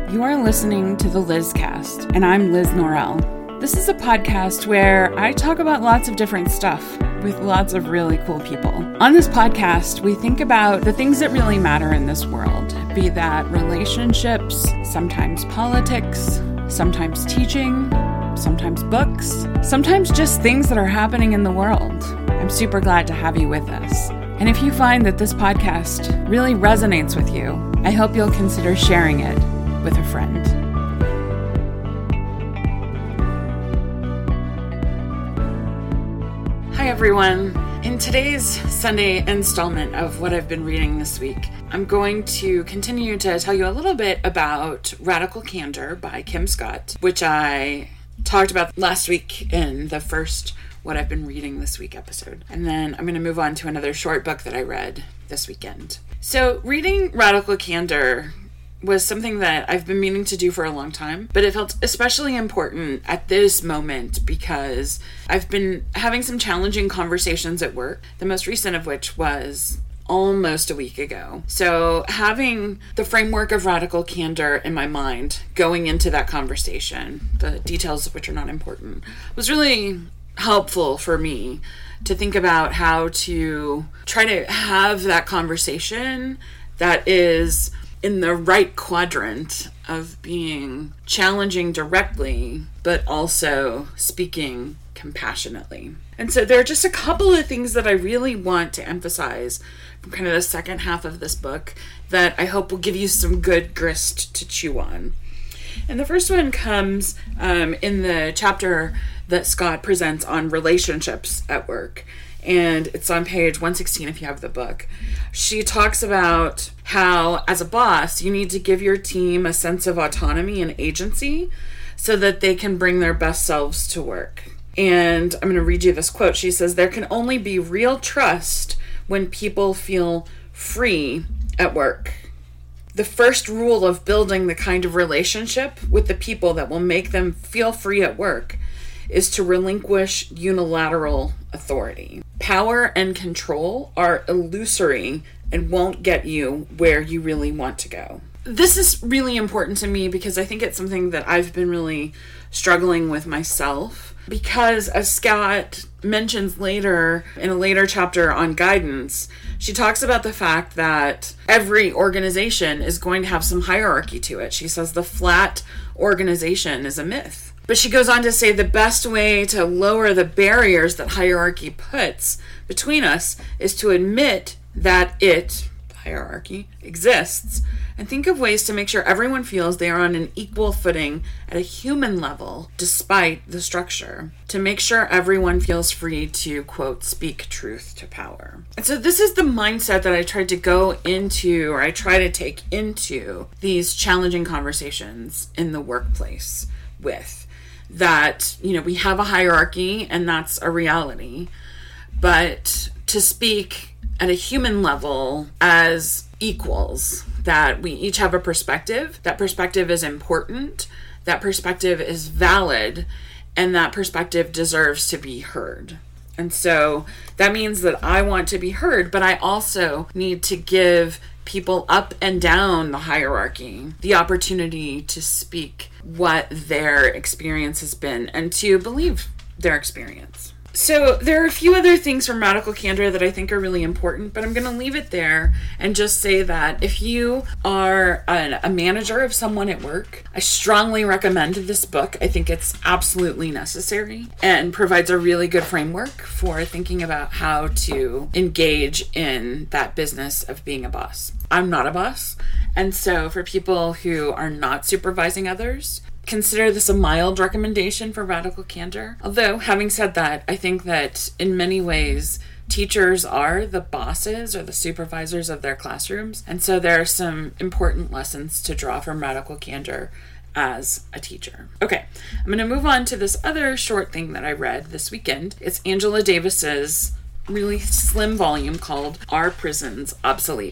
You are listening to the Lizcast, and I'm Liz Norell. This is a podcast where I talk about lots of different stuff with lots of really cool people. On this podcast, we think about the things that really matter in this world, be that relationships, sometimes politics, sometimes teaching, sometimes books, sometimes just things that are happening in the world. I'm super glad to have you with us. And if you find that this podcast really resonates with you, I hope you'll consider sharing it with a friend. Hi everyone. In today's Sunday installment of what I've been reading this week, I'm going to continue to tell you a little bit about Radical Candor by Kim Scott, which I talked about last week in the first What I've Been Reading This Week episode. And then I'm going to move on to another short book that I read this weekend. So reading Radical Candor was something that I've been meaning to do for a long time, but it felt especially important at this moment because I've been having some challenging conversations at work, the most recent of which was almost a week ago. So having the framework of Radical Candor in my mind going into that conversation, the details of which are not important, was really helpful for me to think about how to try to have that conversation that is in the right quadrant of being challenging directly, but also speaking compassionately. And so there are just a couple of things that I really want to emphasize from kind of the second half of this book that I hope will give you some good grist to chew on. And the first one comes in the chapter that Scott presents on relationships at work. And it's on page 116 if you have the book. She talks about how, as a boss, you need to give your team a sense of autonomy and agency so that they can bring their best selves to work. And I'm going to read you this quote. She says, "There can only be real trust when people feel free at work. The first rule of building the kind of relationship with the people that will make them feel free at work is to relinquish unilateral authority. Power and control are illusory and won't get you where you really want to go." This is really important to me because I think it's something that I've been really struggling with myself. Because as Scott mentions later, in a later chapter on guidance, she talks about the fact that every organization is going to have some hierarchy to it. She says the flat organization is a myth. But she goes on to say the best way to lower the barriers that hierarchy puts between us is to admit that hierarchy, exists, and think of ways to make sure everyone feels they are on an equal footing at a human level despite the structure, to make sure everyone feels free to, quote, speak truth to power. And so this is the mindset that I tried to go into, or I try to take into these challenging conversations in the workplace with. That, we have a hierarchy and that's a reality, but to speak at a human level as equals, that we each have a perspective, that perspective is important, that perspective is valid, and that perspective deserves to be heard. And so that means that I want to be heard, but I also need to give people up and down the hierarchy the opportunity to speak what their experience has been and to believe their experience. So there are a few other things from Radical Candor that I think are really important, but I'm going to leave it there and just say that if you are a manager of someone at work, I strongly recommend this book. I think it's absolutely necessary and provides a really good framework for thinking about how to engage in that business of being a boss. I'm not a boss, and so for people who are not supervising others, consider this a mild recommendation for Radical Candor. Although, having said that, I think that in many ways, teachers are the bosses or the supervisors of their classrooms. And so there are some important lessons to draw from Radical Candor as a teacher. Okay, I'm going to move on to this other short thing that I read this weekend. It's Angela Davis's really slim volume called Are Prisons Obsolete?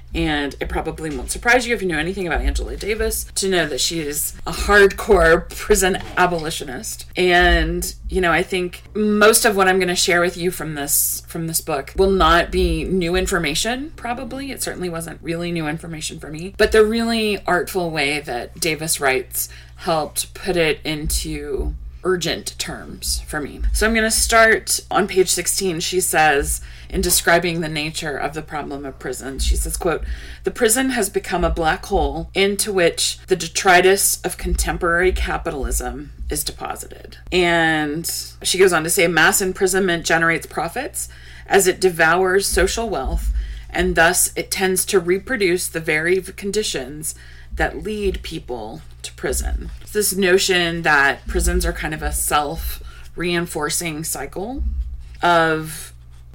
And it probably won't surprise you if you know anything about Angela Davis to know that she is a hardcore prison abolitionist. And, I think most of what I'm going to share with you from this book will not be new information, probably. It certainly wasn't really new information for me. But the really artful way that Davis writes helped put it into urgent terms for me. So I'm going to start on page 16. She says, in describing the nature of the problem of prisons, she says, quote, "The prison has become a black hole into which the detritus of contemporary capitalism is deposited." And she goes on to say, "Mass imprisonment generates profits as it devours social wealth, and thus it tends to reproduce the very conditions that lead people to prison." It's this notion that prisons are kind of a self-reinforcing cycle of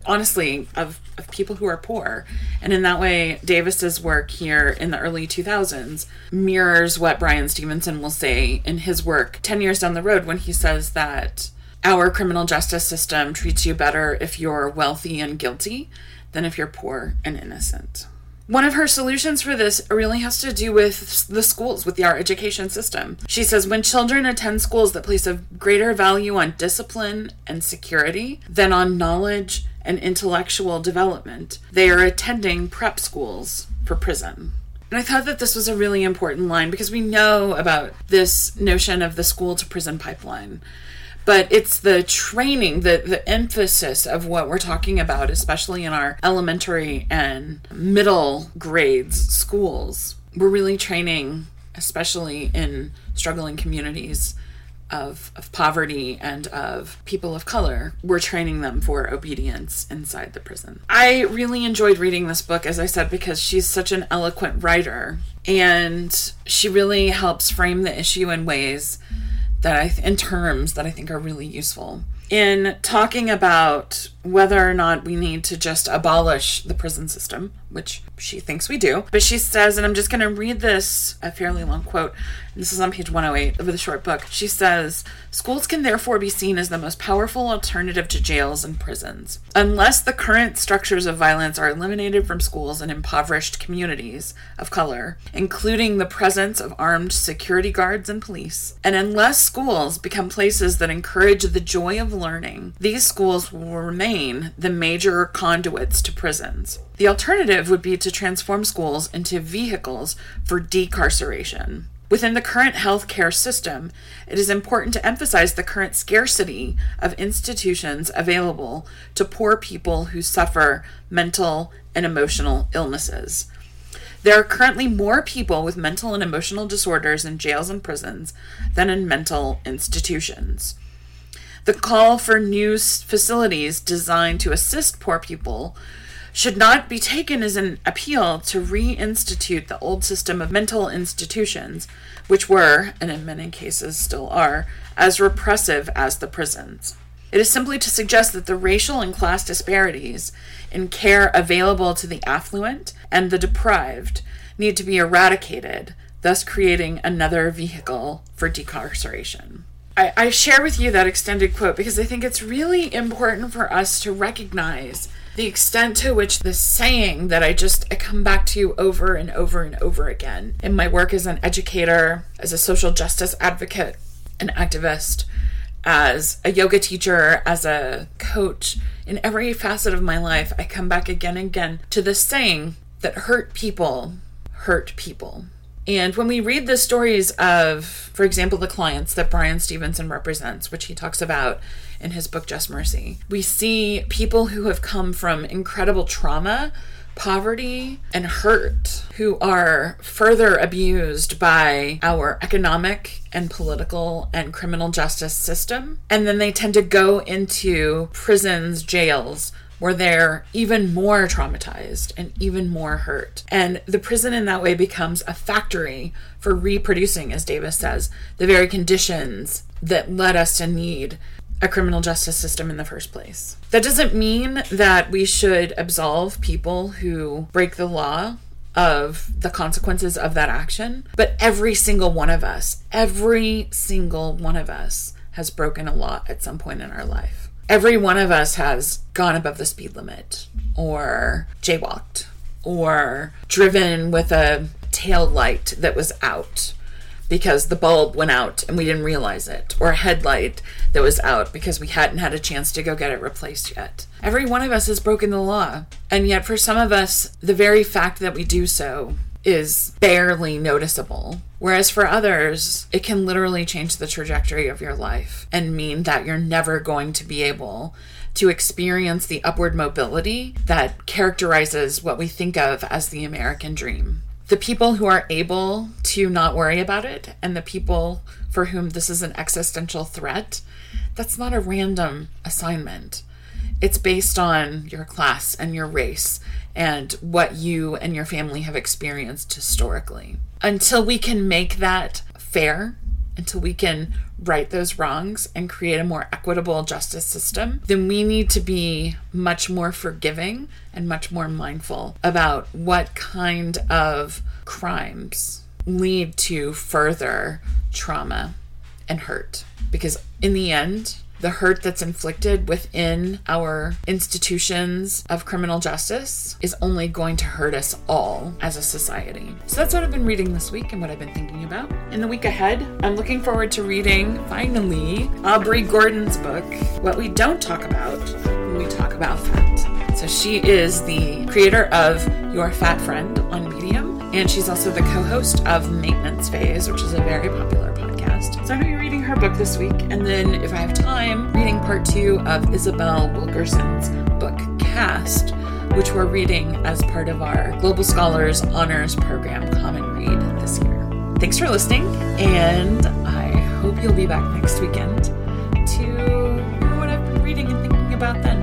people who are poor. And in that way, Davis's work here in the early 2000s mirrors what Bryan Stevenson will say in his work 10 years down the road when he says that our criminal justice system treats you better if you're wealthy and guilty than if you're poor and innocent. One of her solutions for this really has to do with the schools, with our education system. She says, when children attend schools that place a greater value on discipline and security than on knowledge and intellectual development, they are attending prep schools for prison. And I thought that this was a really important line because we know about this notion of the school to prison pipeline. But it's the training, the emphasis of what we're talking about, especially in our elementary and middle grades schools. We're really training, especially in struggling communities of poverty and of people of color. We're training them for obedience inside the prison. I really enjoyed reading this book, as I said, because she's such an eloquent writer. And she really helps frame the issue in ways in terms that I think are really useful. In talking about whether or not we need to just abolish the prison system, which she thinks we do, but she says, and I'm just going to read this, a fairly long quote, this is on page 108 of the short book. She says, "Schools can therefore be seen as the most powerful alternative to jails and prisons. Unless the current structures of violence are eliminated from schools in impoverished communities of color, including the presence of armed security guards and police, and unless schools become places that encourage the joy of learning, these schools will remain the major conduits to prisons. The alternative would be to transform schools into vehicles for decarceration. Within the current healthcare system, it is important to emphasize the current scarcity of institutions available to poor people who suffer mental and emotional illnesses. There are currently more people with mental and emotional disorders in jails and prisons than in mental institutions. The call for new facilities designed to assist poor people should not be taken as an appeal to reinstitute the old system of mental institutions, which were, and in many cases still are, as repressive as the prisons. It is simply to suggest that the racial and class disparities in care available to the affluent and the deprived need to be eradicated, thus creating another vehicle for decarceration." I share with you that extended quote because I think it's really important for us to recognize the extent to which the saying that I come back to over and over and over again in my work as an educator, as a social justice advocate, an activist, as a yoga teacher, as a coach, in every facet of my life, I come back again and again to this saying that hurt people hurt people. And when we read the stories of, for example, the clients that Bryan Stevenson represents, which he talks about in his book, Just Mercy, we see people who have come from incredible trauma, poverty, and hurt, who are further abused by our economic and political and criminal justice system. And then they tend to go into prisons, jails, where they're even more traumatized and even more hurt. And the prison in that way becomes a factory for reproducing, as Davis says, the very conditions that led us to need a criminal justice system in the first place. That doesn't mean that we should absolve people who break the law of the consequences of that action, but every single one of us has broken a law at some point in our life. Every one of us has gone above the speed limit or jaywalked or driven with a tail light that was out because the bulb went out and we didn't realize it, or a headlight that was out because we hadn't had a chance to go get it replaced yet. Every one of us has broken the law, and yet for some of us, the very fact that we do so is barely noticeable. Whereas for others, it can literally change the trajectory of your life and mean that you're never going to be able to experience the upward mobility that characterizes what we think of as the American dream. The people who are able to not worry about it, and the people for whom this is an existential threat, that's not a random assignment. It's based on your class and your race and what you and your family have experienced historically. Until we can make that fair, until we can right those wrongs and create a more equitable justice system, then we need to be much more forgiving and much more mindful about what kind of crimes lead to further trauma and hurt. Because in the end, the hurt that's inflicted within our institutions of criminal justice is only going to hurt us all as a society. So that's what I've been reading this week and what I've been thinking about. In the week ahead, I'm looking forward to reading, finally, Aubrey Gordon's book, What We Don't Talk About When We Talk About Fat. So she is the creator of Your Fat Friend on Medium, and she's also the co-host of Maintenance Phase, which is a very popular podcast. So I'm going to be reading her book this week, and then if I have time, reading part 2 of Isabel Wilkerson's book Cast, which we're reading as part of our Global Scholars Honors Program Common Read this year. Thanks for listening, and I hope you'll be back next weekend to hear what I've been reading and thinking about then.